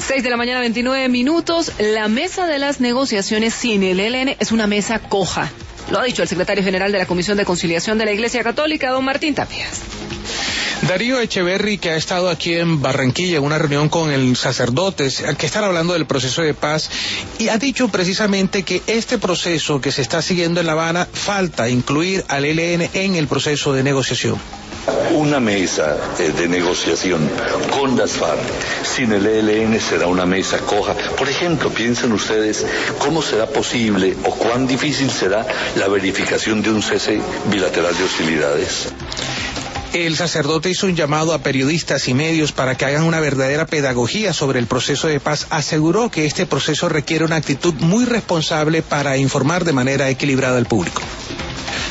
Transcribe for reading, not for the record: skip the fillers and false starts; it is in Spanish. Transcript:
6:29 a.m. La mesa de las negociaciones sin el ELN es una mesa coja. Lo ha dicho el secretario general de la Comisión de Conciliación de la Iglesia Católica, don Martín Tapias. Darío Echeverry, que ha estado aquí en Barranquilla en una reunión con el sacerdotes, que están hablando del proceso de paz, y ha dicho precisamente que este proceso que se está siguiendo en La Habana falta incluir al ELN en el proceso de negociación. Una mesa de negociación con las FARC sin el ELN será una mesa coja. Por ejemplo, piensen ustedes cómo será posible o cuán difícil será la verificación de un cese bilateral de hostilidades. El sacerdote hizo un llamado a periodistas y medios para que hagan una verdadera pedagogía sobre el proceso de paz. Aseguró que este proceso requiere una actitud muy responsable para informar de manera equilibrada al público.